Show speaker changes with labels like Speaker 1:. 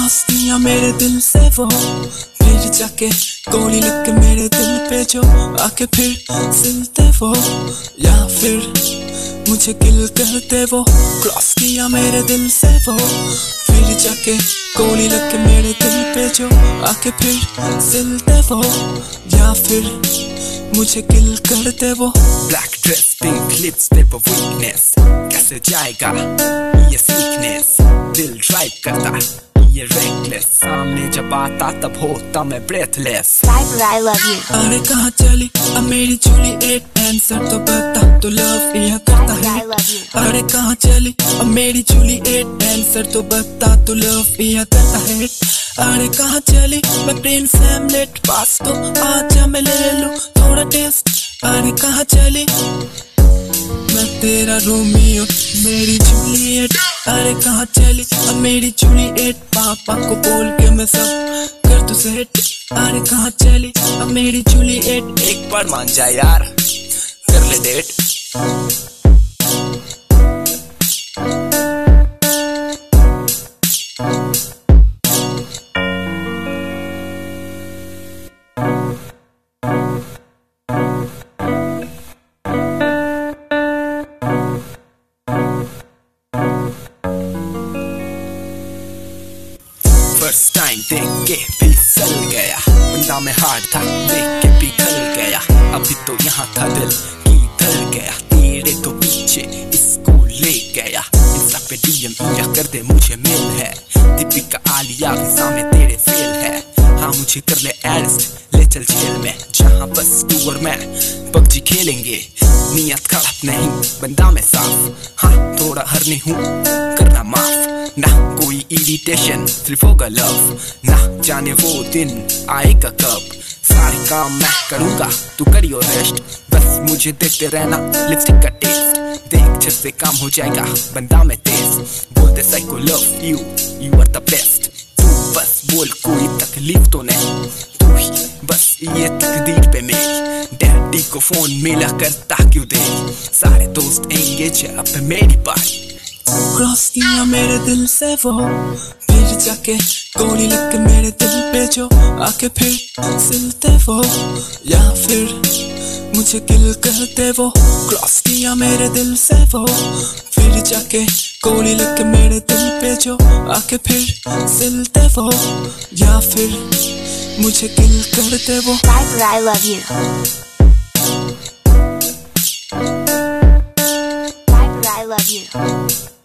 Speaker 1: Cross किया मेरे दिल से वो, फिर जाके गोली लग के मेरे दिल पे जो आके फिर सिलते वो, या फिर मुझे किल करते वो। क्रॉस किया मेरे दिल से वो, फिर जाके गोली लग के मेरे दिल पे जो आके फिर सिलते वो, या फिर मुझे किल करते वो।
Speaker 2: ब्लैक ड्रेस पिंक लिपस्टिक पर वीकनेस, कैसे जाएगा ये सीकनेस, दिल ड्राइव करता ये रेकलेस, सामने जब आता तब होता मैं ब्रेथलेस।
Speaker 3: I love you.
Speaker 1: अरे कहाँ चली अब मेरी जूली एट, आंसर तो बता तो लव यह करता है। अरे कहाँ चली अब मेरी जूली एट, आंसर तो बता तो लव यह करता है। अरे कहाँ चली मैं प्रिंस हैमलेट, पास तो आजा मैं ले लूं थोड़ा टेस्ट। अरे कहाँ चली मैं तेरा रोमियो मेरी जूलियट। अरे कहाँ चली अब मेरी जूलियट, पापा को बोल के मैं सब कर तू सेट। अरे कहाँ चली अब मेरी जूलियट,
Speaker 2: एक बार मान जा यार, कर ले डेट। फर्स्ट टाइम देख के फिसल गया, बंदा में हार्ड था देख के पिघल गया। अभी तो यहाँ था दिल की धल गया, तेरे तो पीछे इसको ले गया। इंस्टा पे डीएम या कर दे मुझे मेल है, दीपिका आलिया के सामने तेरे फेल है। हाँ मुझे कर ले अरेस्ट, ले चल जेल में, जहाँ बस तू और मैं पबजी खेलेंगे। नियत खराब नहीं बंदा मैं साफ, हाँ थोड़ा हरनी हूँ करना माफ। ना कोई इरिटेशन सिर्फ होगा लव, ना जाने वो दिन आएगा कब। सारे काम मैं करूँगा तू करियो रेस्ट, बस मुझे देखते रहना लिपस्टिक का टेस्ट। देख झट से काम हो जाएगा बंदा मैं तेज, बोल दे psycho love you, you are the best. तू बस बोल कोई तकलीफ तो नहीं, तू ही बस ये तकदीर पे मेरी। डैडी को फोन मिला करता क्यों दे, सारे दोस्त एंगेज है अब मेरी पार्टी।
Speaker 1: क्रॉस किया मेरे दिल से वो, फिर जाके गोली लग के मेरे दिल पे जो आके फिर सिलते वो, या फिर मुझे किल करते वो। क्रॉस किया मेरे दिल से वो, फिर जाके गोली लग के मेरे दिल पे जो आके फिर सिलते वो, या फिर मुझे किल करते वो।
Speaker 3: I love you. I love you.